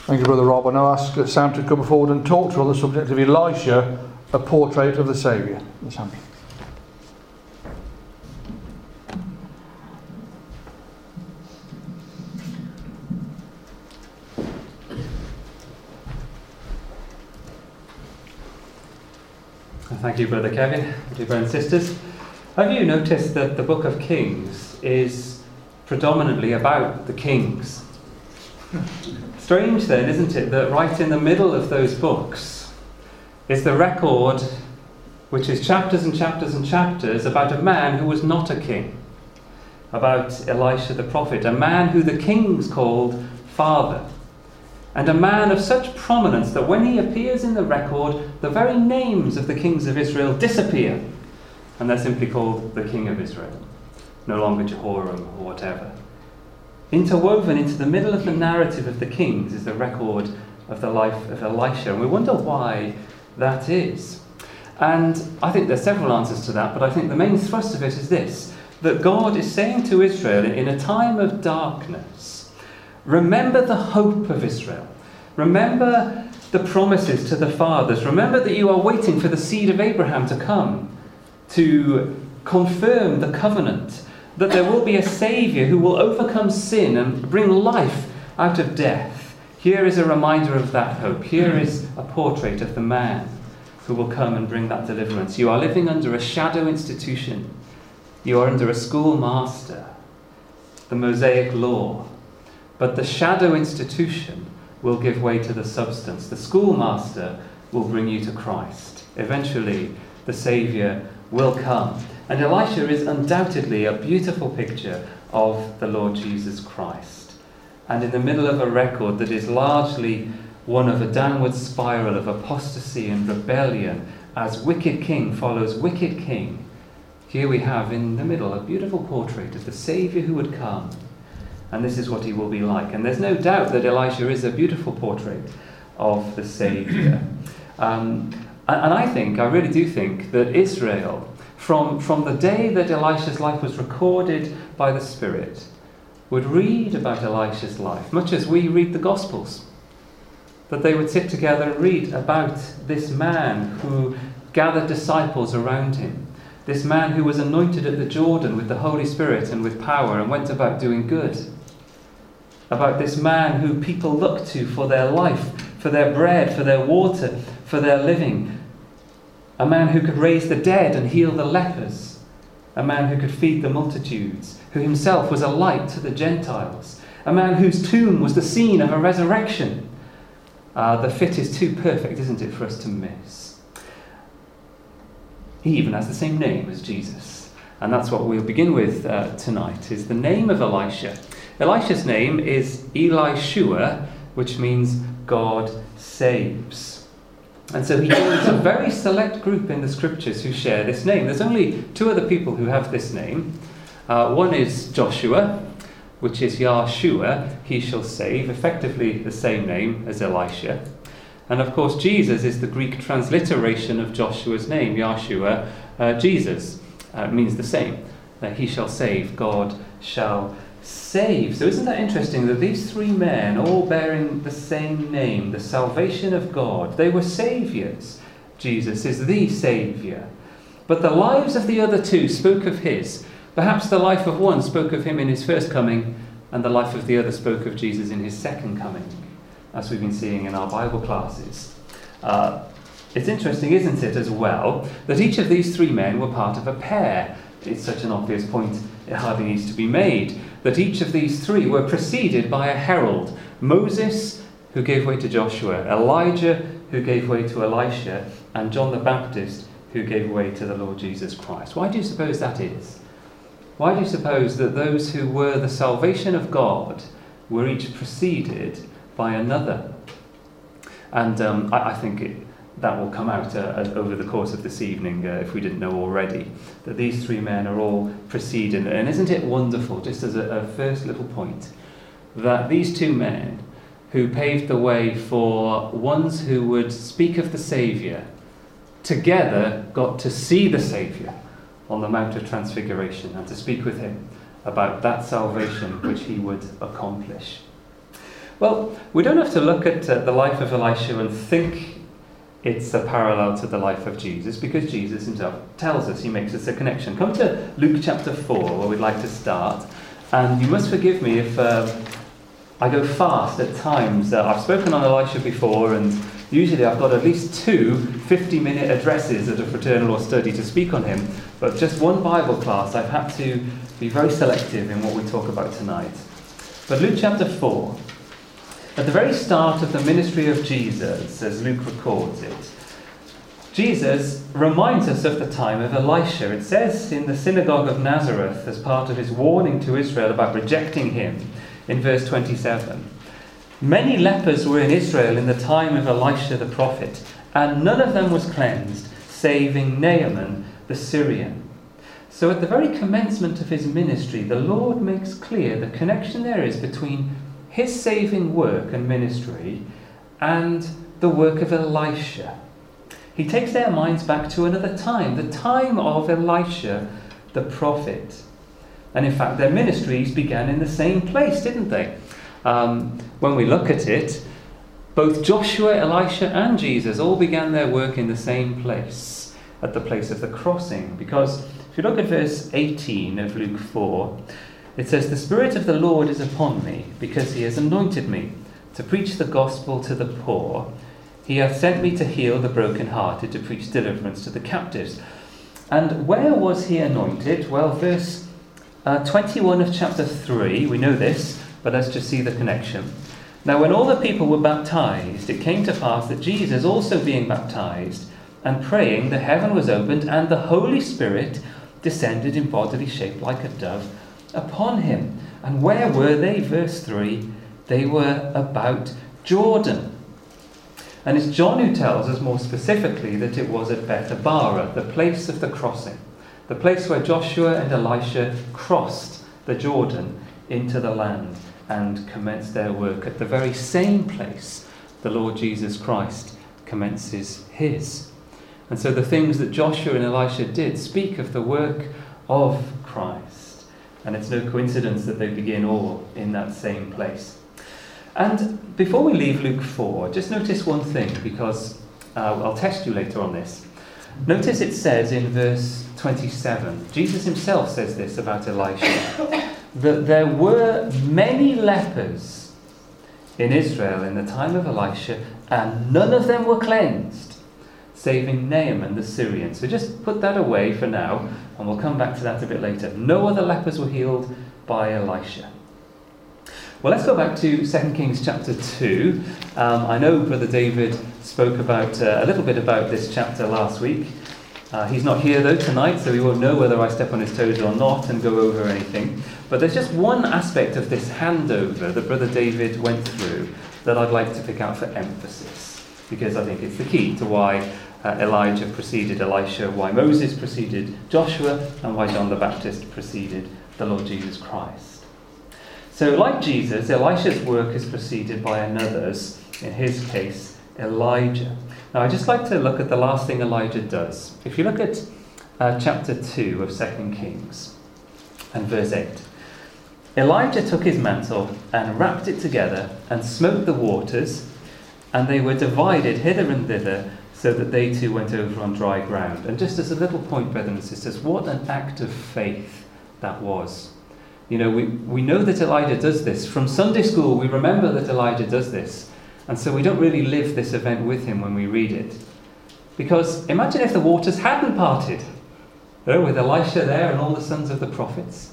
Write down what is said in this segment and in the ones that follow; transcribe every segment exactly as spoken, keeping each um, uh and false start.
Thank you, Brother Rob. I now ask Sam to come forward and talk to us on the subject of Elisha, a portrait of the Saviour. Sam. Thank you, Brother Kevin, dear brothers and sisters. Have you noticed that the book of Kings is predominantly about the kings? Strange then, isn't it, that right in the middle of those books is the record, which is chapters and chapters and chapters, about a man who was not a king, about Elisha the prophet, a man who the kings called father, and a man of such prominence that when he appears in the record, the very names of the kings of Israel disappear, and they're simply called the king of Israel, no longer Jehoram or whatever. Interwoven into the middle of the narrative of the kings is the record of the life of Elisha, and we wonder why that is. And I think there's several answers to that, but I think the main thrust of it is this, that God is saying to Israel in a time of darkness, remember the hope of Israel. Remember the promises to the fathers. Remember that you are waiting for the seed of Abraham to come to confirm the covenant, that there will be a Saviour who will overcome sin and bring life out of death. Here is a reminder of that hope. Here is a portrait of the man who will come and bring that deliverance. You are living under a shadow institution. You are under a schoolmaster, the Mosaic law. But the shadow institution will give way to the substance. The schoolmaster will bring you to Christ. Eventually, the Saviour will come. And Elisha is undoubtedly a beautiful picture of the Lord Jesus Christ. And in the middle of a record that is largely one of a downward spiral of apostasy and rebellion, as wicked king follows wicked king, here we have in the middle a beautiful portrait of the Saviour who would come. And this is what he will be like. And there's no doubt that Elisha is a beautiful portrait of the Saviour. Um, and, and I think, I really do think, that Israel, from, from the day that Elisha's life was recorded by the Spirit, would read about Elisha's life, much as we read the Gospels. That they would sit together and read about this man who gathered disciples around him. This man who was anointed at the Jordan with the Holy Spirit and with power and went about doing good. About this man who people looked to for their life, for their bread, for their water, for their living. A man who could raise the dead and heal the lepers. A man who could feed the multitudes, who himself was a light to the Gentiles. A man whose tomb was the scene of a resurrection. Uh, the fit is too perfect, isn't it, for us to miss. He even has the same name as Jesus. And that's what we'll begin with uh, tonight, is the name of Elisha. Elisha's name is Elishua, which means God saves. And so he joins a very select group in the scriptures who share this name. There's only two other people who have this name. Uh, one is Joshua, which is Yahshua, he shall save, effectively the same name as Elisha. And of course Jesus is the Greek transliteration of Joshua's name, Yahshua, uh, Jesus. Uh, it means the same. Uh, he shall save, God shall save. So isn't that interesting that these three men, all bearing the same name, the salvation of God, they were saviours. Jesus is the Saviour. But the lives of the other two spoke of his. Perhaps the life of one spoke of him in his first coming, and the life of the other spoke of Jesus in his second coming, as we've been seeing in our Bible classes. Uh, it's interesting, isn't it, as well, that each of these three men were part of a pair. It's such an obvious point, it hardly needs to be made, that each of these three were preceded by a herald. Moses, who gave way to Joshua, Elijah, who gave way to Elisha, and John the Baptist, who gave way to the Lord Jesus Christ. Why do you suppose that is? Why do you suppose that those who were the salvation of God were each preceded by another? And um, I, I think it, that will come out uh, over the course of this evening, uh, if we didn't know already, that these three men are all preceded. And isn't it wonderful, just as a, a first little point, that these two men who paved the way for ones who would speak of the Saviour, together got to see the Saviour on the Mount of Transfiguration and to speak with him about that salvation which he would accomplish. Well, we don't have to look at uh, the life of Elisha and think it's a parallel to the life of Jesus, because Jesus himself tells us, he makes us a connection. Come to Luke chapter four, where we'd like to start. And you must forgive me if um, I go fast at times. Uh, I've spoken on Elisha before, and usually I've got at least two fifty-minute addresses at a fraternal or study to speak on him. But just one Bible class, I've had to be very selective in what we talk about tonight. But Luke chapter four, at the very start of the ministry of Jesus, as Luke records it, Jesus reminds us of the time of Elisha. It says in the synagogue of Nazareth, as part of his warning to Israel about rejecting him, in verse twenty-seven, many lepers were in Israel in the time of Elisha the prophet, and none of them was cleansed, saving Naaman the Syrian. So at the very commencement of his ministry, the Lord makes clear the connection there is between his saving work and ministry and the work of Elisha. He takes their minds back to another time, the time of Elisha the prophet. And in fact, their ministries began in the same place, didn't they? Um, when we look at it, both Joshua, Elisha and Jesus all began their work in the same place, at the place of the crossing. Because if you look at verse eighteen of Luke four, it says, "The Spirit of the Lord is upon me, because he has anointed me to preach the gospel to the poor. He hath sent me to heal the brokenhearted, to preach deliverance to the captives." And where was he anointed? Well, verse uh, twenty-one of chapter three, we know this, but let's just see the connection. "Now when all the people were baptized, it came to pass that Jesus also being baptized, and praying, the heaven was opened, and the Holy Spirit descended in bodily shape like a dove upon him." And where were they? Verse three, they were about Jordan. And it's John who tells us more specifically that it was at Bethabara, the place of the crossing, the place where Joshua and Elisha crossed the Jordan into the land and commenced their work. At the very same place, the Lord Jesus Christ commences his. And so the things that Joshua and Elisha did speak of the work of Christ. And it's no coincidence that they begin all in that same place. And before we leave Luke four, just notice one thing, because uh, I'll test you later on this. Notice it says in verse twenty-seven, Jesus himself says this about Elisha, that there were many lepers in Israel in the time of Elisha, and none of them were cleansed, saving Naaman the Syrian. So just put that away for now, and we'll come back to that a bit later. No other lepers were healed by Elisha. Well, let's go back to Second Kings chapter two. Um, I know Brother David spoke about uh, a little bit about this chapter last week. Uh, he's not here though tonight, so he won't know whether I step on his toes or not and go over anything. But there's just one aspect of this handover that Brother David went through that I'd like to pick out for emphasis, because I think it's the key to why uh, Elijah preceded Elisha, why Moses preceded Joshua, and why John the Baptist preceded the Lord Jesus Christ. So like Jesus, Elisha's work is preceded by another's, in his case, Elijah. Now I'd just like to look at the last thing Elijah does. If you look at uh, chapter two of Second Kings and verse eight. "Elijah took his mantle and wrapped it together and smote the waters, and they were divided hither and thither, so that they too went over on dry ground." And just as a little point, brethren and sisters, what an act of faith that was. You know, we, we know that Elijah does this. From Sunday school, we remember that Elijah does this. And so we don't really live this event with him when we read it. Because imagine if the waters hadn't parted, you know, with Elisha there and all the sons of the prophets.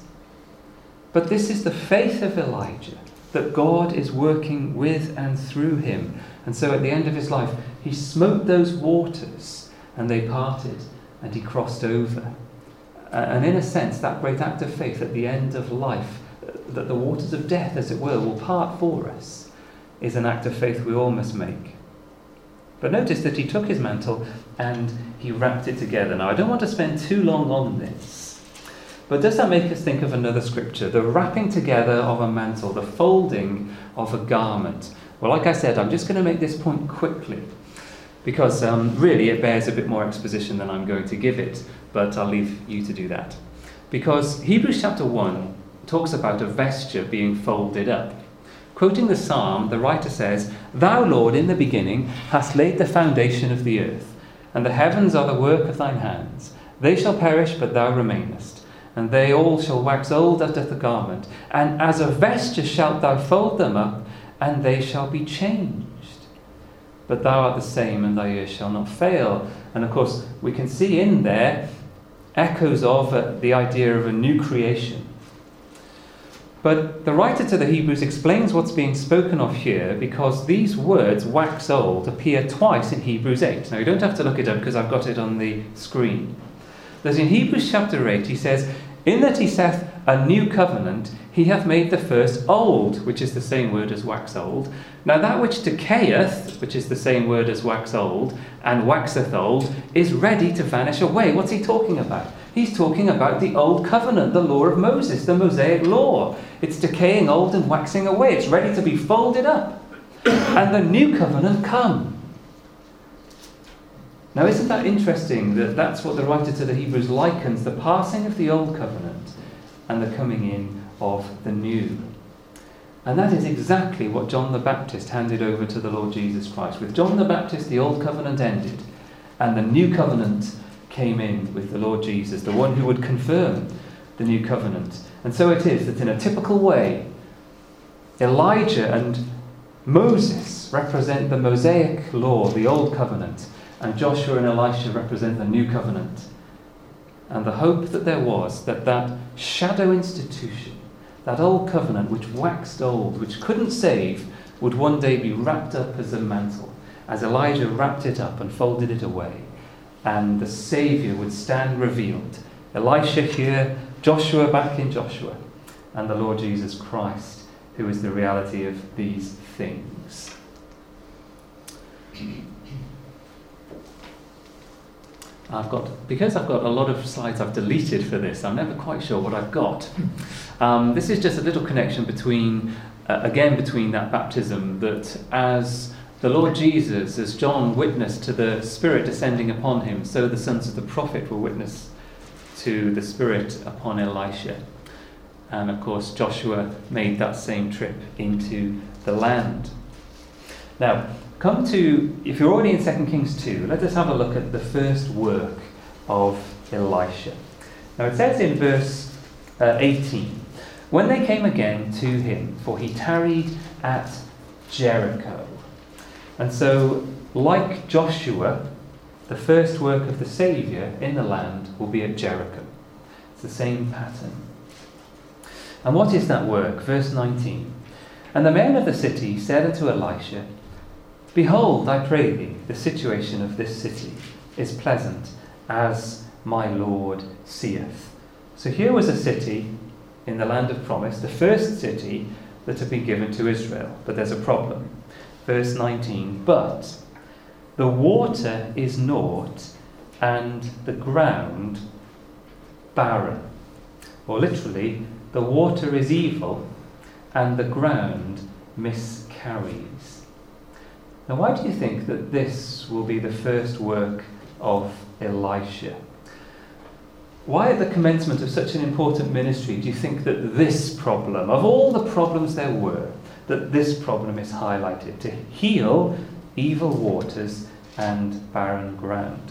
But this is the faith of Elijah, that God is working with and through him. And so at the end of his life, he smote those waters and they parted and he crossed over. And in a sense, that great act of faith at the end of life, that the waters of death, as it were, will part for us, is an act of faith we all must make. But notice that he took his mantle and he wrapped it together. Now, I don't want to spend too long on this, but does that make us think of another scripture? The wrapping together of a mantle, the folding of a garment. Well, like I said, I'm just going to make this point quickly, because um, really it bears a bit more exposition than I'm going to give it, but I'll leave you to do that. Because Hebrews chapter one talks about a vesture being folded up. Of Quoting the psalm, the writer says, "Thou, Lord, in the beginning hast laid the foundation of the earth, and the heavens are the work of thine hands. They shall perish, but thou remainest, and they all shall wax old as doth the garment. And as a vesture shalt thou fold them up, and they shall be changed. But thou art the same, and thy years shall not fail." And of course, we can see in there echoes of uh, the idea of a new creation. But the writer to the Hebrews explains what's being spoken of here, because these words, wax old, appear twice in Hebrews eight. Now, you don't have to look it up because I've got it on the screen. There's in Hebrews chapter eight, he says, "In that he saith a new covenant, he hath made the first old," which is the same word as wax old. "Now that which decayeth," which is the same word as wax old, "and waxeth old, is ready to vanish away." What's he talking about? He's talking about the old covenant, the law of Moses, the Mosaic law. It's decaying old and waxing away. It's ready to be folded up. And the new covenant come. Now, isn't that interesting that that's what the writer to the Hebrews likens, the passing of the old covenant and the coming in of the new? And that is exactly what John the Baptist handed over to the Lord Jesus Christ. With John the Baptist, the old covenant ended, and the new covenant came in with the Lord Jesus, the one who would confirm the new covenant. And so it is that in a typical way, Elijah and Moses represent the Mosaic law, the old covenant, and Joshua and Elisha represent the new covenant. And the hope that there was that that shadow institution, that old covenant which waxed old, which couldn't save, would one day be wrapped up as a mantle, as Elijah wrapped it up and folded it away, and the Saviour would stand revealed. Elisha here, Joshua back in Joshua, and the Lord Jesus Christ, who is the reality of these things. I've got, because I've got a lot of slides I've deleted for this, I'm never quite sure what I've got. Um, this is just a little connection between, uh, again, between that baptism, that as the Lord Jesus, as John witnessed to the Spirit descending upon him, so the sons of the prophet will witness to the Spirit upon Elisha. And of course, Joshua made that same trip into the land. Now, come to, if you're already in Second Kings two, let us have a look at the first work of Elisha. Now it says in verse uh, eighteen, "When they came again to him, for he tarried at Jericho." And so, like Joshua, the first work of the Saviour in the land will be at Jericho. It's the same pattern. And what is that work? Verse nineteen. "And the men of the city said unto Elisha, Behold, I pray thee, the situation of this city is pleasant, as my Lord seeth." So here was a city in the land of promise, the first city that had been given to Israel. But there's a problem. Verse nineteen, "But the water is naught, and the ground barren." Or literally, the water is evil, and the ground miscarries. Now, why do you think that this will be the first work of Elisha? Why at the commencement of such an important ministry do you think that this problem, of all the problems there were, that this problem is highlighted, to heal evil waters and barren ground?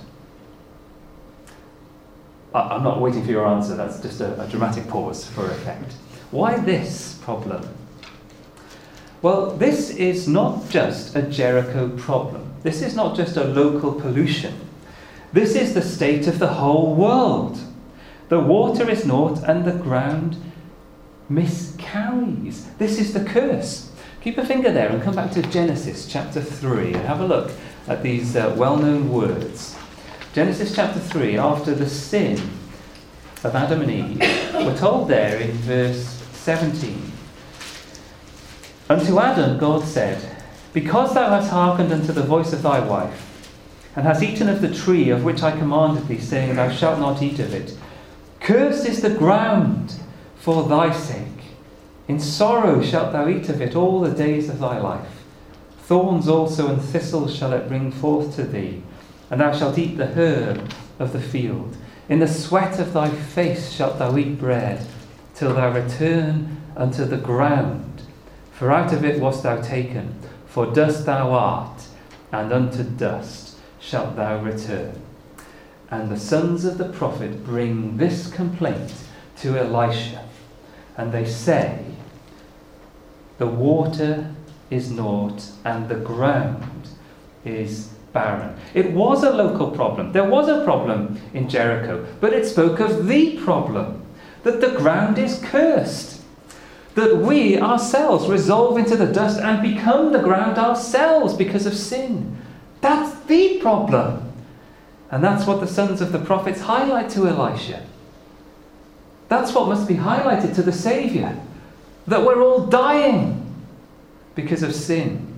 I'm not waiting for your answer, that's just a, a dramatic pause for effect. Why this problem? Well, this is not just a Jericho problem. This is not just a local pollution. This is the state of the whole world. The water is naught and the ground miscarries. This is the curse. Keep a finger there and come back to Genesis chapter three and have a look at these uh, well-known words. Genesis chapter three, after the sin of Adam and Eve, we're told there in verse seventeen, "Unto Adam God said, Because thou hast hearkened unto the voice of thy wife, and hast eaten of the tree of which I commanded thee, saying, Thou shalt not eat of it, cursed is the ground for thy sake. In sorrow shalt thou eat of it all the days of thy life. Thorns also and thistles shall it bring forth to thee, and thou shalt eat the herb of the field. In the sweat of thy face shalt thou eat bread, till thou return unto the ground, For out of it wast thou taken, for dust thou art, and unto dust shalt thou return. And the sons of the prophet bring this complaint to Elisha, and they say, the water is naught, and the ground is barren. It was a local problem. There was a problem in Jericho, but it spoke of the problem, that the ground is cursed, that we ourselves resolve into the dust and become the ground ourselves because of sin. That's the problem. And that's what the sons of the prophets highlight to Elisha. That's what must be highlighted to the Saviour, that we're all dying because of sin.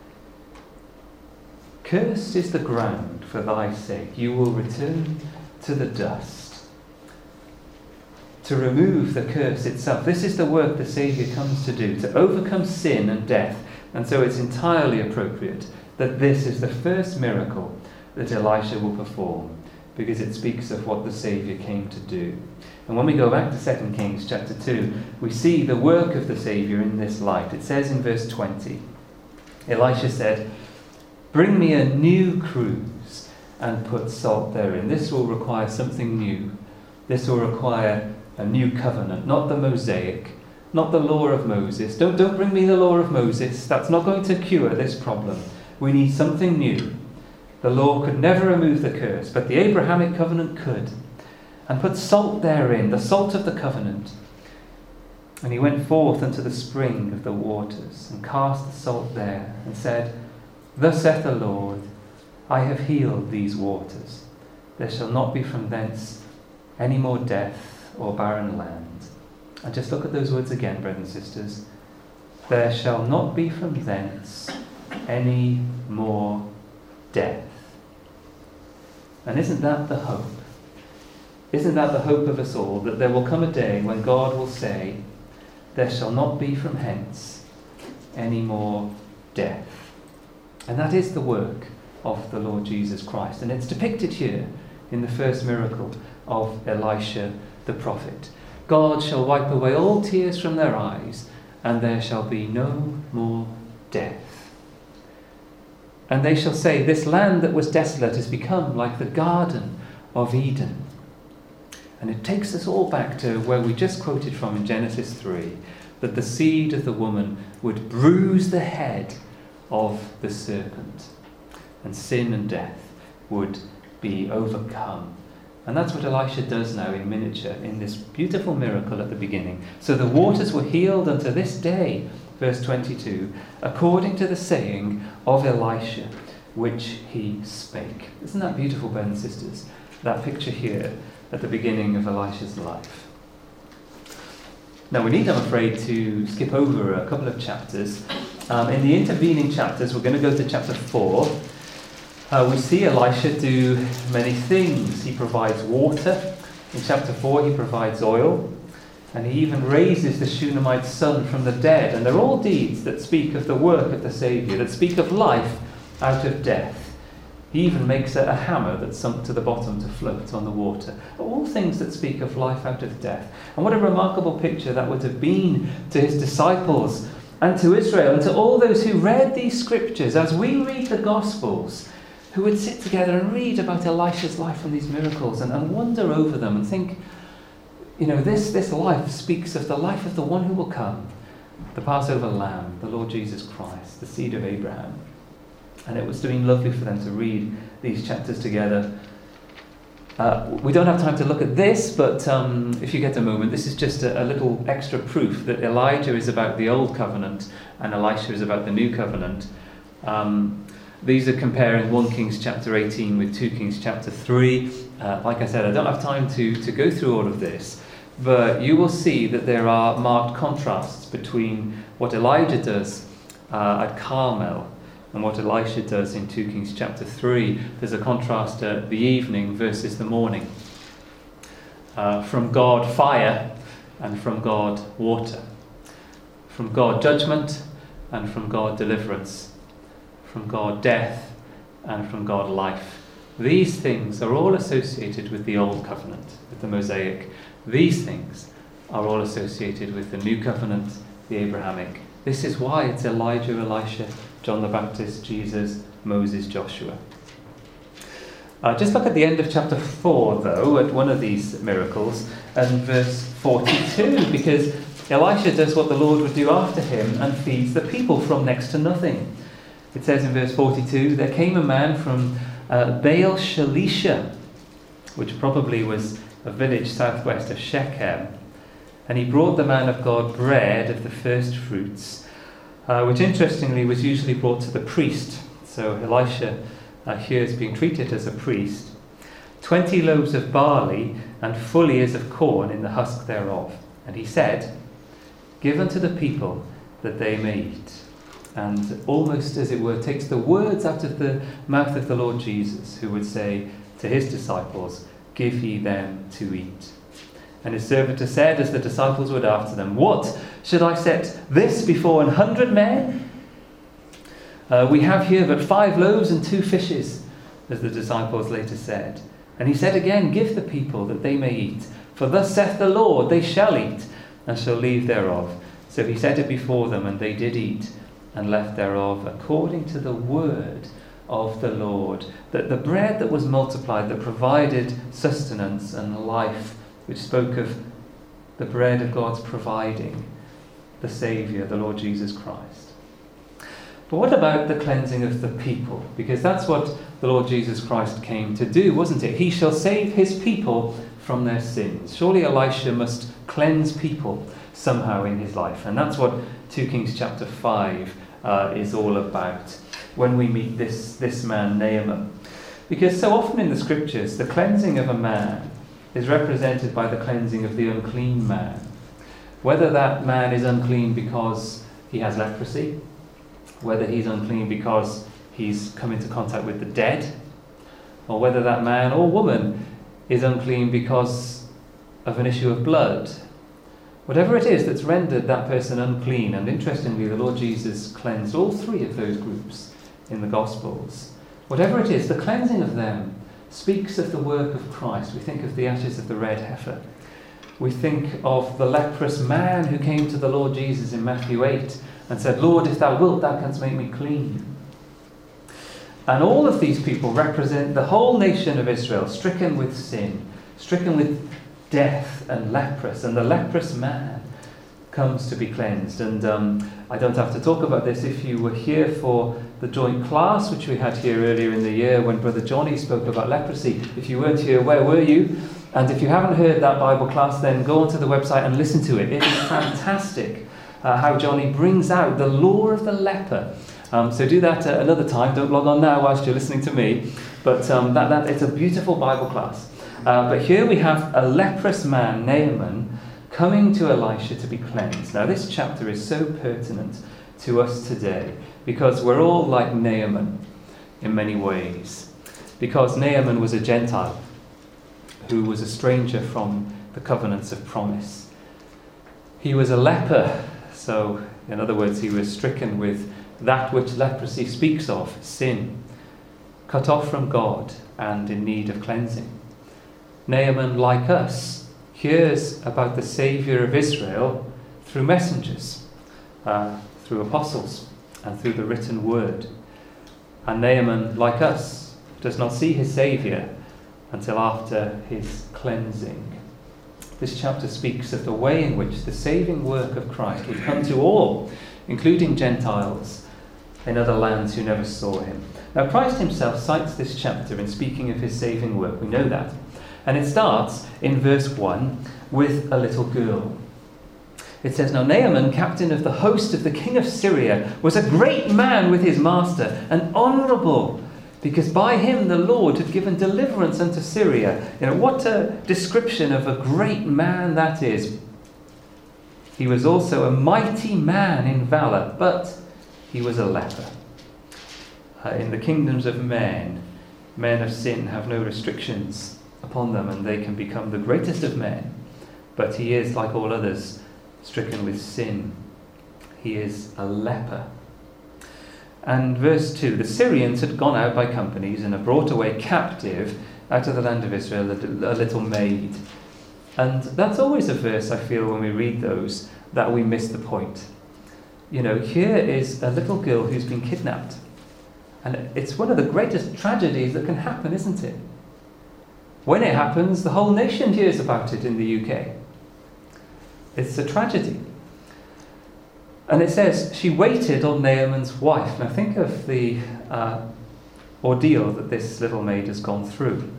Cursed is the ground for thy sake. You will return to the dust. To remove the curse itself. This is the work the Saviour comes to do, to overcome sin and death. And so it's entirely appropriate that this is the first miracle that Elisha will perform, because it speaks of what the Saviour came to do. And when we go back to Second Kings chapter two, we see the work of the Saviour in this light. It says in verse twenty, Elisha said, bring me a new cruse and put salt therein. This will require something new. This will require a new covenant, not the Mosaic, not the law of Moses. Don't, don't bring me the law of Moses. That's not going to cure this problem. We need something new. The law could never remove the curse, but the Abrahamic covenant could. And put salt therein, the salt of the covenant. And he went forth unto the spring of the waters, and cast the salt there, and said, thus saith the Lord, I have healed these waters. There shall not be from thence any more death or barren land. And just look at those words again, brothers and sisters. There shall not be from thence any more death. And isn't that the hope? Isn't that the hope of us all, that there will come a day when God will say, there shall not be from hence any more death. And that is the work of the Lord Jesus Christ. And it's depicted here in the first miracle of Elisha the prophet. God shall wipe away all tears from their eyes, and there shall be no more death. And they shall say, this land that was desolate has become like the Garden of Eden. And it takes us all back to where we just quoted from in Genesis three, that the seed of the woman would bruise the head of the serpent, and sin and death would be overcome. And that's what Elisha does now in miniature, in this beautiful miracle at the beginning. So the waters were healed unto this day, verse twenty-two, according to the saying of Elisha, which he spake. Isn't that beautiful, brothers and sisters? That picture here at the beginning of Elisha's life. Now we need, I'm afraid, to skip over a couple of chapters. Um, in the intervening chapters, we're going to go to chapter four. Uh, we see Elisha do many things. He provides water. In chapter four, he provides oil. And he even raises the Shunammite son from the dead. And they're all deeds that speak of the work of the Saviour, that speak of life out of death. He even makes a, a hammer that's sunk to the bottom to float on the water. All things that speak of life out of death. And what a remarkable picture that would have been to his disciples and to Israel and to all those who read these scriptures. As we read the Gospels, who would sit together and read about Elisha's life and these miracles and, and wonder over them and think, you know, this, this life speaks of the life of the one who will come, the Passover Lamb, the Lord Jesus Christ, the seed of Abraham. And it was been lovely for them to read these chapters together. Uh, we don't have time to look at this, but um, if you get a moment, this is just a, a little extra proof that Elijah is about the Old Covenant and Elisha is about the New Covenant. Um, these are comparing First Kings chapter eighteen with Second Kings chapter three. Uh, like I said, I don't have time to, to go through all of this, but you will see that there are marked contrasts between what Elijah does uh, at Carmel and what Elisha does in Second Kings chapter three. There's a contrast at the evening versus the morning. Uh, from God, fire, and from God, water. From God, judgment, and from God, deliverance. From God, death, and from God, life. These things are all associated with the Old Covenant, with the Mosaic. These things are all associated with the New Covenant, the Abrahamic, This is why it's Elijah, Elisha, John the Baptist, Jesus, Moses, Joshua. Uh, just look at the end of chapter four, though, at one of these miracles, and verse forty-two, because Elisha does what the Lord would do after him and feeds the people from next to nothing. It says in verse forty-two, there came a man from uh, Baal Shalisha, which probably was a village southwest of Shechem, and he brought the man of God bread of the first fruits, uh, which interestingly was usually brought to the priest. So Elisha uh, here is being treated as a priest. Twenty loaves of barley and full ears of corn in the husk thereof. And he said, give unto the people that they may eat. And almost, as it were, takes the words out of the mouth of the Lord Jesus, who would say to his disciples, give ye them to eat. And his servitor said, as the disciples would after them, what, should I set this before an hundred men? Uh, we have here but five loaves and two fishes, as the disciples later said. And he said again, give the people that they may eat. For thus saith the Lord, they shall eat, and shall leave thereof. So he set it before them, and they did eat, and left thereof, according to the word of the Lord. That the bread that was multiplied, that provided sustenance and life, which spoke of the bread of God's providing, the Saviour, the Lord Jesus Christ. But what about the cleansing of the people? Because that's what the Lord Jesus Christ came to do, wasn't it? He shall save his people from their sins. Surely Elisha must cleanse people somehow in his life. And that's what two Kings chapter five uh, is all about when we meet this, this man, Naaman. Because so often in the scriptures, the cleansing of a man is represented by the cleansing of the unclean man. Whether that man is unclean because he has leprosy, whether he's unclean because he's come into contact with the dead, or whether that man or woman is unclean because of an issue of blood. Whatever it is that's rendered that person unclean, and interestingly the Lord Jesus cleansed all three of those groups in the Gospels. Whatever it is, the cleansing of them speaks of the work of Christ. We think of the ashes of the red heifer. We think of the leprous man who came to the Lord Jesus in Matthew eight and said, Lord, if thou wilt, thou canst make me clean. And all of these people represent the whole nation of Israel, stricken with sin, stricken with death and leprous. And the leprous man comes to be cleansed. And um, I don't have to talk about this. If you were here for the joint class, which we had here earlier in the year when Brother Johnny spoke about leprosy, if you weren't here, where were you? And if you haven't heard that Bible class, then go onto the website and listen to it. It is fantastic. Uh, how Johnny brings out the law of the leper. Um, so do that at another time. Don't log on now whilst you're listening to me. But um, that, that it's a beautiful Bible class. Uh, but here we have a leprous man, Naaman, coming to Elisha to be cleansed. Now this chapter is so pertinent to us today because we're all like Naaman in many ways. Because Naaman was a Gentile who was a stranger from the covenants of promise. He was a leper. So, in other words, he was stricken with that which leprosy speaks of, sin, cut off from God and in need of cleansing. Naaman, like us, hears about the Saviour of Israel through messengers, uh, through apostles, and through the written word. And Naaman, like us, does not see his Saviour until after his cleansing. This chapter speaks of the way in which the saving work of Christ would come to all, including Gentiles in other lands who never saw him. Now, Christ himself cites this chapter in speaking of his saving work. We know that. And it starts in verse one with a little girl. It says, Now Naaman, captain of the host of the king of Syria, was a great man with his master, and honourable, because by him the Lord had given deliverance unto Syria. You know, what a description of a great man that is. He was also a mighty man in valour, but he was a leper. Uh, in the kingdoms of men, men of sin have no restrictions upon them, and they can become the greatest of men. But he is, like all others, stricken with sin. He is a leper. And verse two, the Syrians had gone out by companies and had brought away captive out of the land of Israel a little maid. And that's always a verse, I feel, when we read those, that we miss the point. You know, here is a little girl who's been kidnapped. And it's one of the greatest tragedies that can happen, isn't it? When it happens, the whole nation hears about it in the U K. It's a tragedy. And it says, she waited on Naaman's wife. Now think of the uh, ordeal that this little maid has gone through.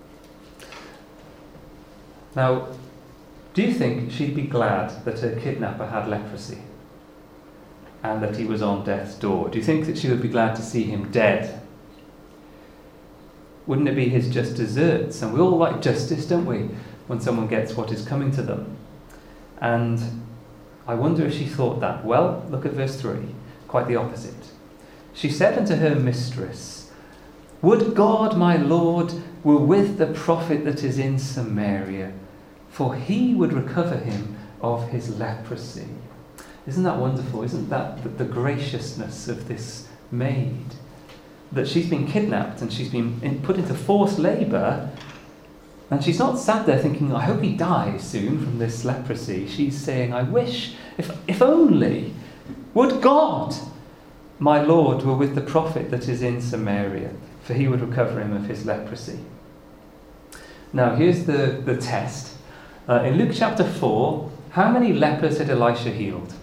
Now, do you think she'd be glad that her kidnapper had leprosy and that he was on death's door? Do you think that she would be glad to see him dead? Wouldn't it be his just deserts? And we all like justice, don't we, when someone gets what is coming to them? And I wonder if she thought that. Well, look at verse three, quite the opposite. She said unto her mistress, would God my Lord were with the prophet that is in Samaria, for he would recover him of his leprosy. Isn't that wonderful? Isn't that the, the graciousness of this maid? That she's been kidnapped and she's been in, put into forced labour, and she's not sat there thinking, I hope he dies soon from this leprosy. She's saying, I wish, if, if only, would God, my Lord, were with the prophet that is in Samaria, for he would recover him of his leprosy. Now here's the, the test. Uh, in Luke chapter four, how many lepers had Elisha healed?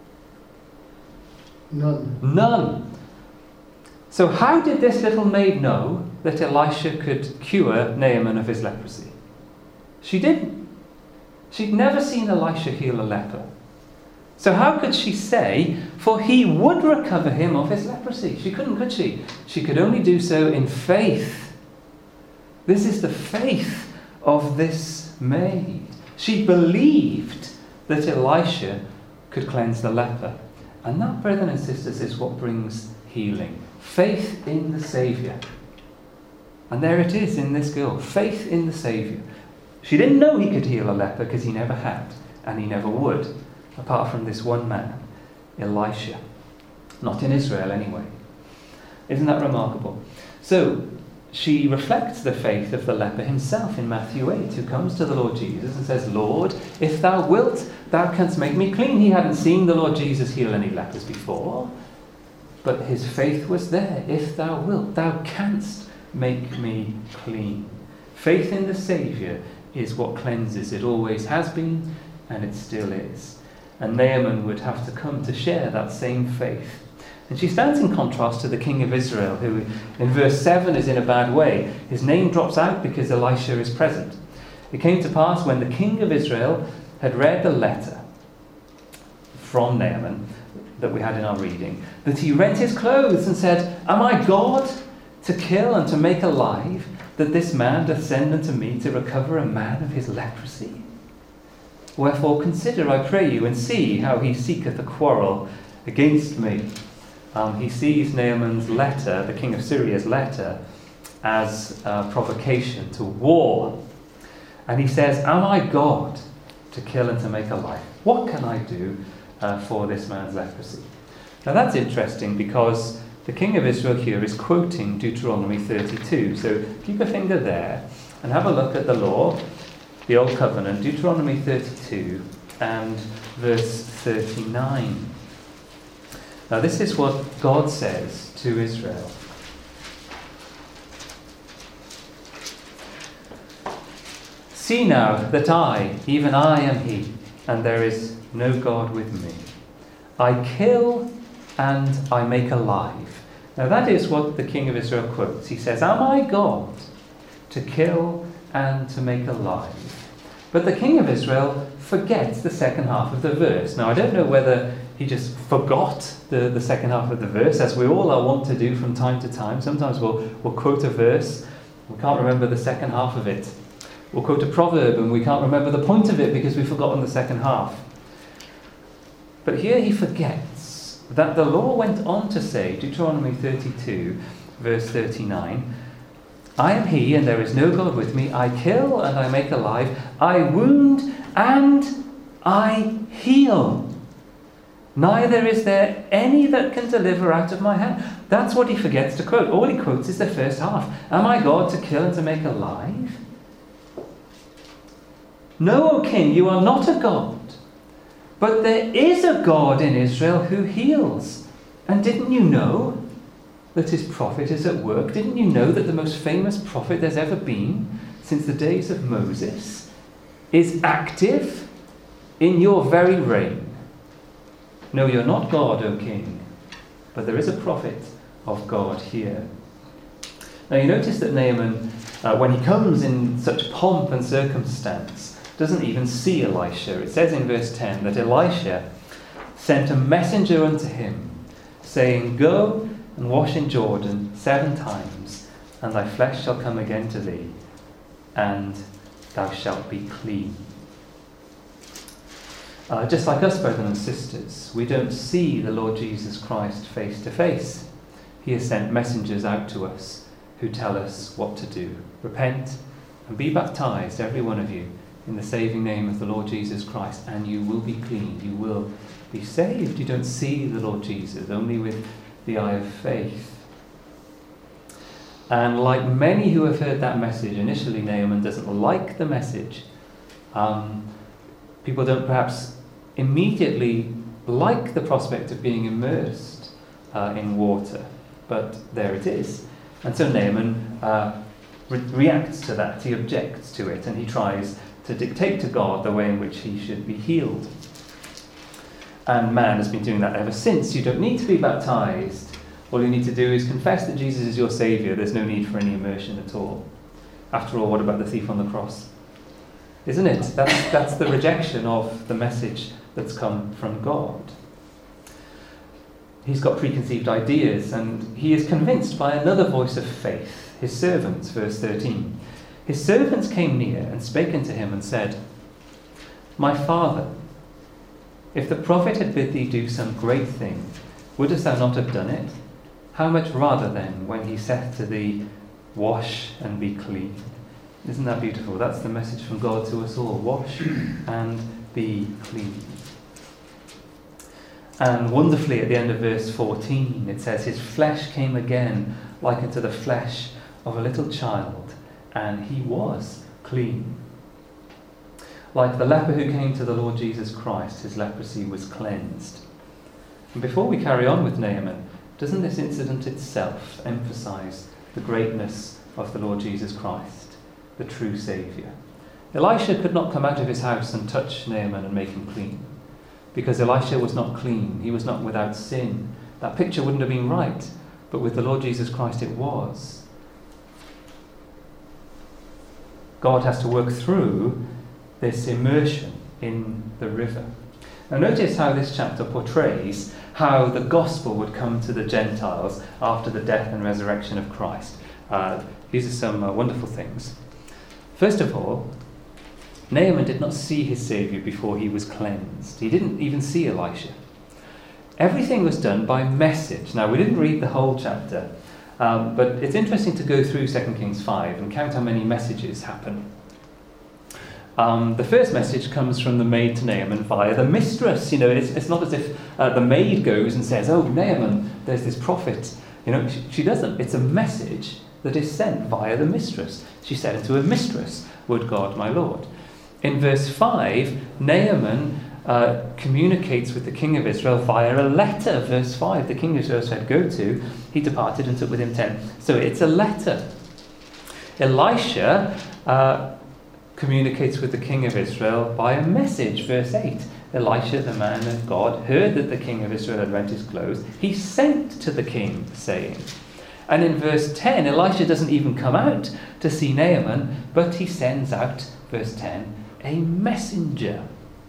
None. None. So how did this little maid know that Elisha could cure Naaman of his leprosy? She didn't. She'd never seen Elisha heal a leper. So how could she say, for he would recover him of his leprosy? She couldn't, could she? She could only do so in faith. This is the faith of this maid. She believed that Elisha could cleanse the leper. And that, brethren and sisters, is what brings healing. Faith in the Saviour. And there it is in this girl. Faith in the Saviour. She didn't know he could heal a leper because he never had. And he never would. Apart from this one man, Elisha. Not in Israel anyway. Isn't that remarkable? So, she reflects the faith of the leper himself in Matthew eight, who comes to the Lord Jesus and says, Lord, if thou wilt, thou canst make me clean. He hadn't seen the Lord Jesus heal any lepers before, but his faith was there. If thou wilt, thou canst make me clean. Faith in the Saviour is what cleanses. It always has been, and it still is. And Naaman would have to come to share that same faith. And she stands in contrast to the king of Israel, who in verse seven is in a bad way. His name drops out because Elisha is present. It came to pass when the king of Israel had read the letter from Naaman that we had in our reading, that he rent his clothes and said, Am I God to kill and to make alive, that this man doth send unto me to recover a man of his leprosy? Wherefore consider, I pray you, and see how he seeketh a quarrel against me. Um, he sees Naaman's letter, the king of Syria's letter, as a provocation to war. And he says, Am I God to kill and to make alive? What can I do uh, for this man's leprosy? Now that's interesting because the king of Israel here is quoting Deuteronomy thirty-two. So keep a finger there and have a look at the law, the Old Covenant, Deuteronomy thirty-two and verse thirty-nine. Now this is what God says to Israel. See now that I, even I am he, and there is no God with me. I kill and I make alive. Now that is what the king of Israel quotes. He says, Am I God to kill and to make alive? But the king of Israel forgets the second half of the verse. Now I don't know whether he just forgot the, the second half of the verse, as we all are wont to do from time to time. Sometimes we'll, we'll quote a verse, we can't remember the second half of it. We'll quote a proverb and we can't remember the point of it because we've forgotten the second half. But here he forgets that the law went on to say, Deuteronomy thirty-two, verse thirty-nine, I am he and there is no God with me. I kill and I make alive. I wound and I heal. Neither is there any that can deliver out of my hand. That's what he forgets to quote. All he quotes is the first half. Am I God to kill and to make alive? No, O king, you are not a God. But there is a God in Israel who heals. And didn't you know that his prophet is at work? Didn't you know that the most famous prophet there's ever been since the days of Moses is active in your very reign? No, you're not God, O king, but there is a prophet of God here. Now you notice that Naaman, uh, when he comes in such pomp and circumstance, doesn't even see Elisha. It says in verse ten that Elisha sent a messenger unto him, saying, Go and wash in Jordan seven times, and thy flesh shall come again to thee, and thou shalt be clean. Uh, just like us, brothers and sisters, we don't see the Lord Jesus Christ face to face. He has sent messengers out to us who tell us what to do. Repent and be baptized, every one of you, in the saving name of the Lord Jesus Christ, and you will be clean. You will be saved. You don't see the Lord Jesus, only with the eye of faith. And like many who have heard that message, initially Naaman doesn't like the message. Um, people don't perhaps immediately like the prospect of being immersed uh, in water, but there it is. And so Naaman uh, re- reacts to that. He objects to it, and he tries to dictate to God the way in which he should be healed. And man has been doing that ever since. You don't need to be baptized. All you need to do is confess that Jesus is your Saviour. There's no need for any immersion at all. After all, what about the thief on the cross? Isn't it? That's, that's the rejection of the message that's come from God. He's got preconceived ideas, and he is convinced by another voice of faith, his servants, verse thirteen. His servants came near and spake unto him and said, My father, if the prophet had bid thee do some great thing, wouldest thou not have done it? How much rather then, when he saith to thee, Wash and be clean? Isn't that beautiful? That's the message from God to us all. Wash and be clean. And wonderfully at the end of verse fourteen, it says, His flesh came again like unto the flesh of a little child, and he was clean. Like the leper who came to the Lord Jesus Christ, his leprosy was cleansed. And before we carry on with Naaman, doesn't this incident itself emphasize the greatness of the Lord Jesus Christ, the true Saviour? Elisha could not come out of his house and touch Naaman and make him clean, because Elisha was not clean. He was not without sin. That picture wouldn't have been right, but with the Lord Jesus Christ it was. God has to work through this immersion in the river. Now notice how this chapter portrays how the gospel would come to the Gentiles after the death and resurrection of Christ. Uh, these are some uh, wonderful things. First of all, Naaman did not see his Saviour before he was cleansed. He didn't even see Elisha. Everything was done by message. Now, we didn't read the whole chapter, um, but it's interesting to go through Second Kings five and count how many messages happen. Um, the first message comes from the maid to Naaman via the mistress. You know, it's, it's not as if uh, the maid goes and says, "Oh, Naaman, there's this prophet." You know, she, she doesn't. It's a message that is sent via the mistress. She said unto her mistress, "Would God, my lord." In verse five, Naaman uh, communicates with the king of Israel via a letter. Verse five, the king of Israel said, "Go to." He departed and took with him ten. So it's a letter. Elisha uh, communicates with the king of Israel by a message. Verse eight, Elisha, the man of God, heard that the king of Israel had rent his clothes. He sent to the king, saying. And in verse ten, Elisha doesn't even come out to see Naaman, but he sends out, verse ten, a messenger.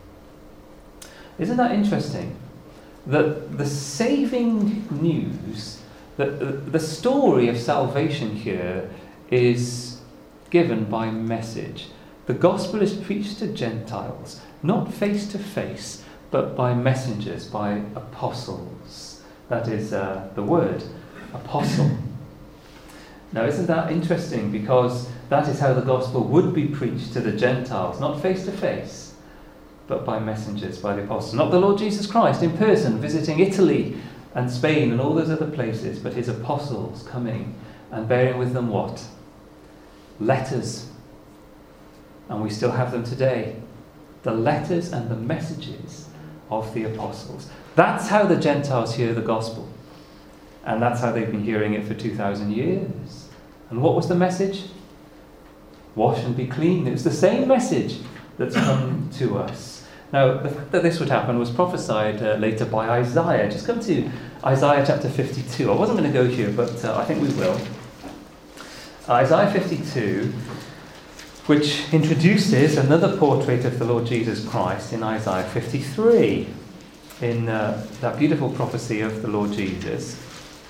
Isn't that interesting? That the saving news, that the, the story of salvation here is given by message. The gospel is preached to Gentiles, not face to face, but by messengers, by apostles. That is uh, the word, apostle. Now, isn't that interesting? Because that is how the gospel would be preached to the Gentiles, not face to face, but by messengers, by the apostles. Not the Lord Jesus Christ in person, visiting Italy and Spain and all those other places, but his apostles coming and bearing with them what? Letters. And we still have them today. The letters and the messages of the apostles. That's how the Gentiles hear the gospel. And that's how they've been hearing it for two thousand years. And what was the message? Wash and be clean. It was the same message that's come to us. Now, the fact that this would happen was prophesied uh, later by Isaiah. Just come to Isaiah chapter fifty-two. I wasn't going to go here, but uh, I think we will. Isaiah fifty-two, which introduces another portrait of the Lord Jesus Christ in Isaiah fifty-three, in uh, that beautiful prophecy of the Lord Jesus.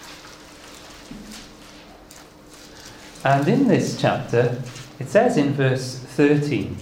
And in this chapter, it says in verse thirteen,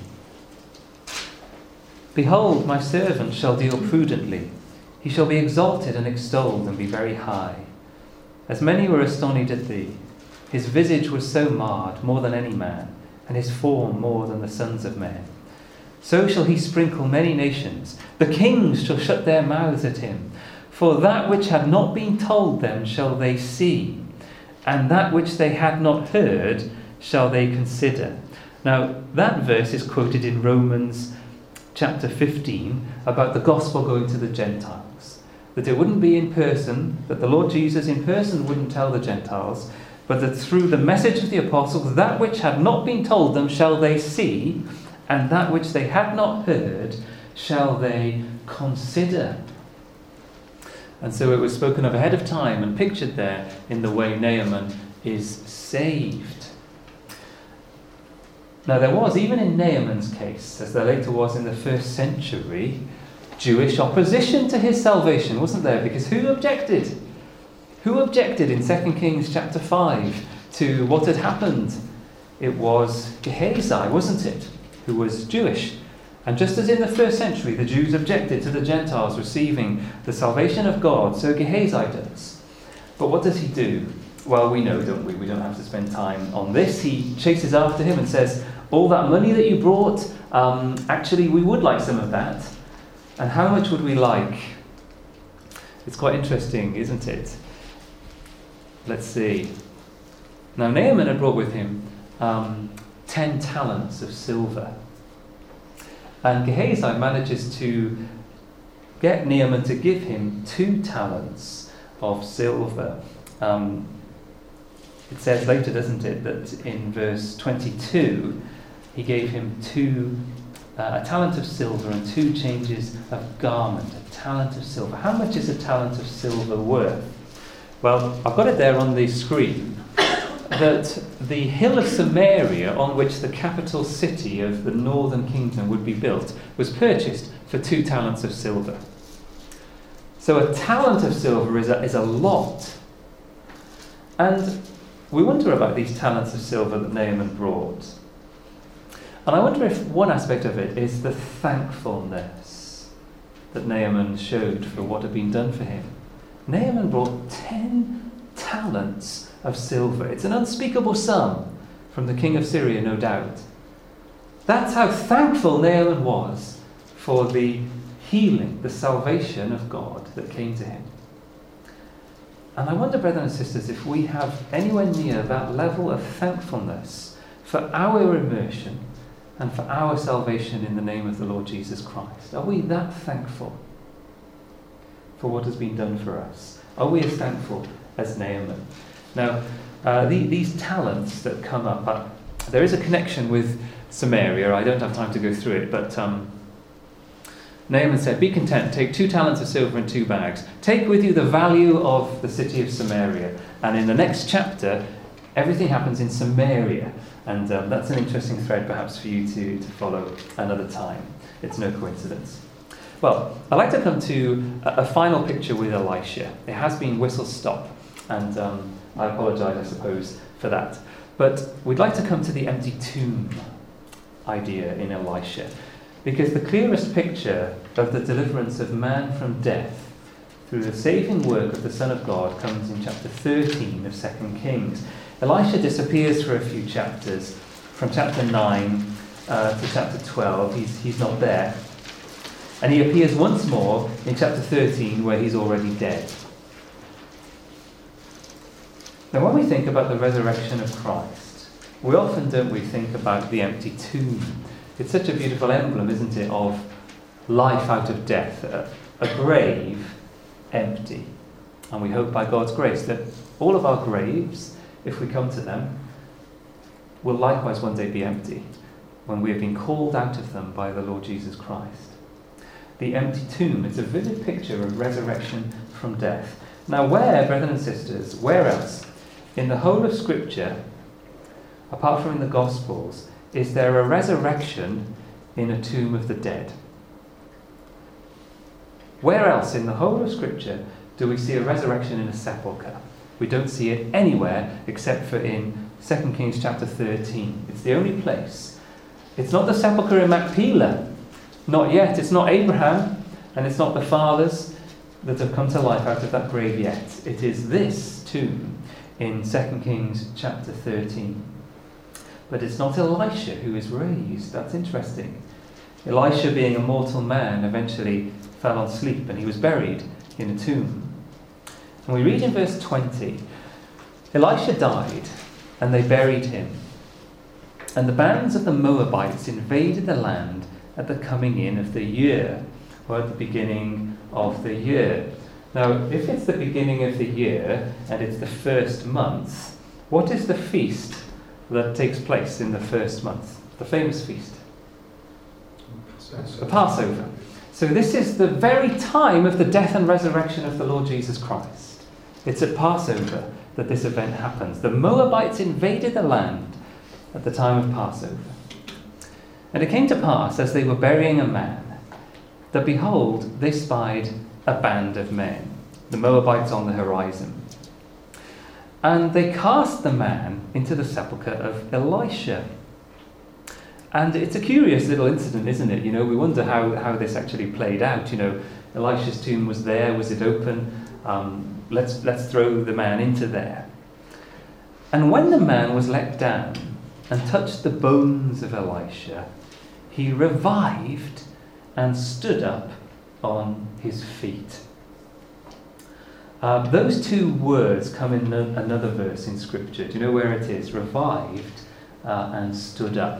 "Behold, my servant shall deal prudently. He shall be exalted and extolled and be very high. As many were astonished at thee. His visage was so marred, more than any man, and his form more than the sons of men. So shall he sprinkle many nations. The kings shall shut their mouths at him. For that which had not been told them shall they see, and that which they had not heard shall they consider." Now, that verse is quoted in Romans chapter fifteen about the gospel going to the Gentiles. That it wouldn't be in person, that the Lord Jesus in person wouldn't tell the Gentiles, but that through the message of the apostles, that which had not been told them shall they see, and that which they had not heard shall they consider. And so it was spoken of ahead of time and pictured there in the way Naaman is saved. Now there was, even in Naaman's case, as there later was in the first century, Jewish opposition to his salvation, wasn't there? Because who objected? Who objected in Second Kings chapter five to what had happened? It was Gehazi, wasn't it? Who was Jewish. And just as in the first century the Jews objected to the Gentiles receiving the salvation of God, so Gehazi does. But what does he do? Well, we know, don't we? We don't have to spend time on this. He chases after him and says, "All that money that you brought, um, actually we would like some of that. And how much would we like?" It's quite interesting, isn't it? Let's see. Now Naaman had brought with him um, ten talents of silver. And Gehazi manages to get Naaman to give him two talents of silver. Um, it says later, doesn't it, that in verse twenty-two, he gave him two, uh, a talent of silver and two changes of garment. A talent of silver. How much is a talent of silver worth? Well, I've got it there on the screen, that the hill of Samaria, on which the capital city of the northern kingdom would be built, was purchased for two talents of silver. So a talent of silver is a, is a lot. And we wonder about these talents of silver that Naaman brought. And I wonder if one aspect of it is the thankfulness that Naaman showed for what had been done for him. Naaman brought ten talents of silver. It's an unspeakable sum from the king of Syria, no doubt. That's how thankful Naaman was for the healing, the salvation of God that came to him. And I wonder, brethren and sisters, if we have anywhere near that level of thankfulness for our immersion and for our salvation in the name of the Lord Jesus Christ. Are we that thankful for what has been done for us? Are we as thankful as Naaman? Now, uh, the, these talents that come up, uh, there is a connection with Samaria. I don't have time to go through it, but um, Naaman said, "Be content, take two talents of silver and two bags. Take with you the value of the city of Samaria." And in the next chapter, everything happens in Samaria. And um, that's an interesting thread perhaps for you to, to follow another time. It's no coincidence. Well, I'd like to come to a, a final picture with Elisha. It has been whistle-stop, and um, I apologise, I suppose, for that. But we'd like to come to the empty tomb idea in Elisha, because the clearest picture of the deliverance of man from death through the saving work of the Son of God comes in chapter thirteen of Second Kings. Elisha disappears for a few chapters, from chapter nine uh, to chapter twelve. He's, he's not there. And he appears once more in chapter thirteen, where he's already dead. Now, when we think about the resurrection of Christ, we often, don't we, think about the empty tomb. It's such a beautiful emblem, isn't it, of life out of death, uh, a grave empty. And we hope by God's grace that all of our graves, if we come to them, will likewise one day be empty when we have been called out of them by the Lord Jesus Christ. The empty tomb is a vivid picture of resurrection from death. Now where, brethren and sisters, where else in the whole of Scripture, apart from in the Gospels, is there a resurrection in a tomb of the dead? Where else in the whole of Scripture do we see a resurrection in a sepulchre? We don't see it anywhere except for in Second Kings chapter thirteen. It's the only place. It's not the sepulchre in Machpelah. Not yet. It's not Abraham, and it's not the fathers that have come to life out of that grave yet. It is this tomb in Second Kings chapter thirteen. But it's not Elisha who is raised. That's interesting. Elisha, being a mortal man, eventually fell asleep and he was buried in a tomb. And we read in verse twenty, Elisha died and they buried him. And the bands of the Moabites invaded the land at the coming in of the year, or at the beginning of the year. Now, if it's the beginning of the year and it's the first month, what is the feast that takes place in the first month? The famous feast. The Passover. So this is the very time of the death and resurrection of the Lord Jesus Christ. It's at Passover that this event happens. The Moabites invaded the land at the time of Passover. And it came to pass, as they were burying a man, that behold, they spied a band of men, the Moabites on the horizon. And they cast the man into the sepulchre of Elisha. And it's a curious little incident, isn't it? You know, we wonder how, how this actually played out. You know, Elisha's tomb was there, was it open? Um, let's, let's throw the man into there. And when the man was let down and touched the bones of Elisha, he revived and stood up on his feet. Uh, those two words come in no, another verse in Scripture. Do you know where it is? Revived uh, and stood up.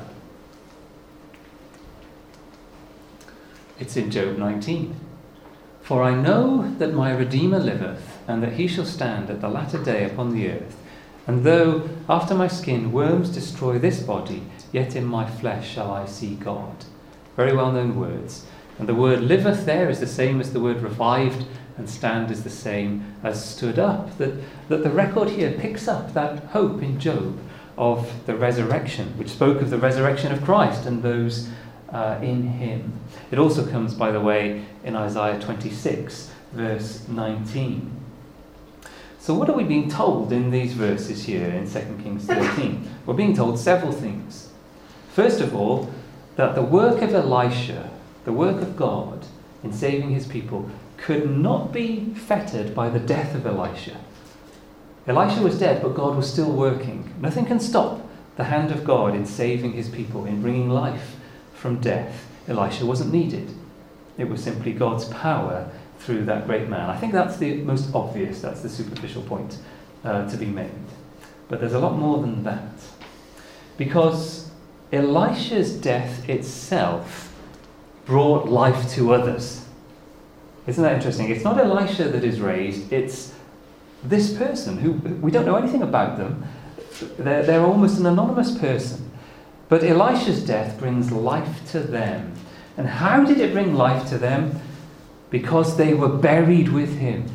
It's in Job nineteen. For I know that my Redeemer liveth, and that he shall stand at the latter day upon the earth. And though after my skin worms destroy this body, yet in my flesh shall I see God. Very well known words. And the word liveth there is the same as the word revived, and stand is the same as stood up. That, that the record here picks up that hope in Job of the resurrection, which spoke of the resurrection of Christ and those uh, in him. It also comes, by the way, in Isaiah twenty-six, verse nineteen. So what are we being told in these verses here in Second Kings thirteen? We're being told several things. First of all, that the work of Elisha, the work of God in saving his people, could not be fettered by the death of Elisha. Elisha was dead, but God was still working. Nothing can stop the hand of God in saving his people, in bringing life from death. Elisha wasn't needed. It was simply God's power through that great man. I think that's the most obvious, that's the superficial point uh, to be made. But there's a lot more than that. Because Elisha's death itself brought life to others. Isn't that interesting? It's not Elisha that is raised, it's this person who we don't know anything about them. They're, they're almost an anonymous person. But Elisha's death brings life to them. And how did it bring life to them? Because they were buried with him.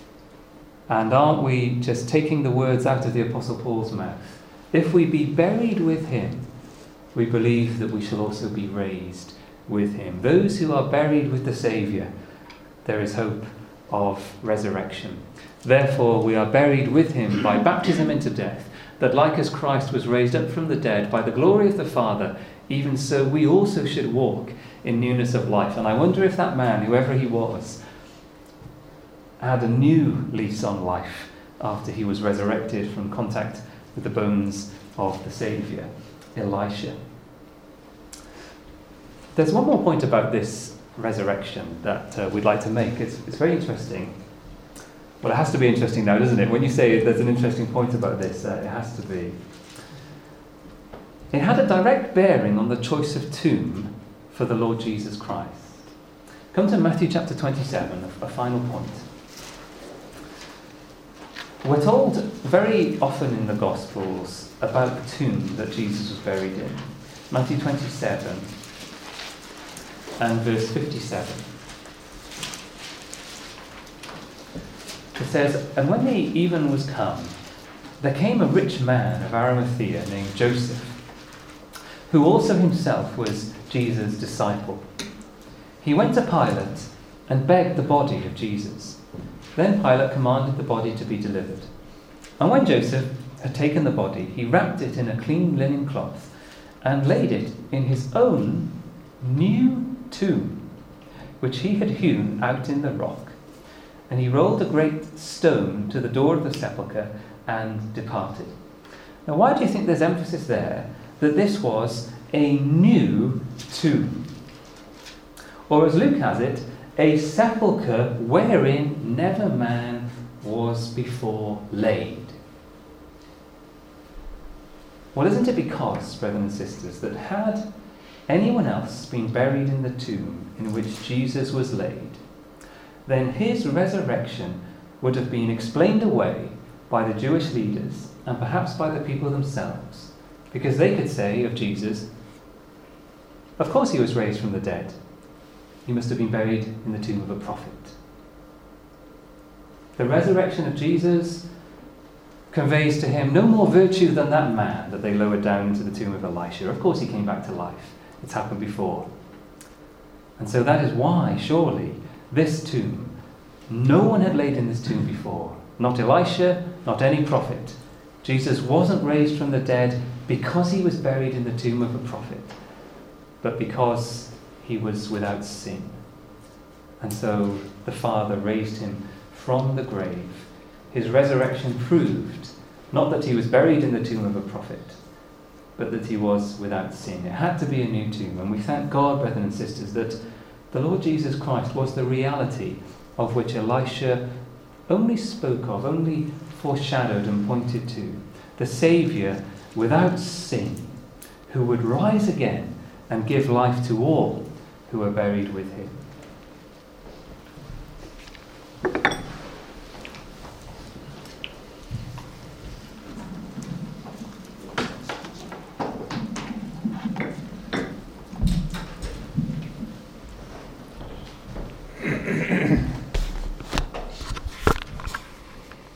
And aren't we just taking the words out of the Apostle Paul's mouth? If we be buried with him, we believe that we shall also be raised with him. Those who are buried with the Saviour, there is hope of resurrection. Therefore, we are buried with him by baptism into death, that like as Christ was raised up from the dead by the glory of the Father, even so we also should walk in newness of life. And I wonder if that man, whoever he was, had a new lease on life after he was resurrected from contact with the bones of the Saviour, Elisha. There's one more point about this resurrection that uh, we'd like to make. It's, it's very interesting. Well, it has to be interesting now, doesn't it? When you say there's an interesting point about this, uh, it has to be. It had a direct bearing on the choice of tomb for the Lord Jesus Christ. Come to Matthew chapter twenty-seven, a, a final point. We're told very often in the Gospels about the tomb that Jesus was buried in. Matthew twenty-seven and verse fifty-seven. It says, "And when the even was come, there came a rich man of Arimathea named Joseph, who also himself was Jesus' disciple. He went to Pilate and begged the body of Jesus. Then Pilate commanded the body to be delivered. And when Joseph had taken the body, he wrapped it in a clean linen cloth and laid it in his own new tomb, which he had hewn out in the rock. And he rolled a great stone to the door of the sepulchre and departed." Now, why do you think there's emphasis there that this was a new tomb? Or as Luke has it, a sepulchre wherein never man was before laid. Well, isn't it because, brethren and sisters, that had anyone else been buried in the tomb in which Jesus was laid, then his resurrection would have been explained away by the Jewish leaders and perhaps by the people themselves, because they could say of Jesus, of course he was raised from the dead. He must have been buried in the tomb of a prophet. The resurrection of Jesus conveys to him no more virtue than that man that they lowered down into the tomb of Elisha. Of course he came back to life. It's happened before. And so that is why, surely, this tomb, no one had laid in this tomb before. Not Elisha, not any prophet. Jesus wasn't raised from the dead because he was buried in the tomb of a prophet, but because he was without sin. And so the Father raised him from the grave. His resurrection proved not that he was buried in the tomb of a prophet, but that he was without sin. It had to be a new tomb. And we thank God, brethren and sisters, that the Lord Jesus Christ was the reality of which Elisha only spoke of, only foreshadowed and pointed to. The Saviour without sin, who would rise again and give life to all who are buried with him.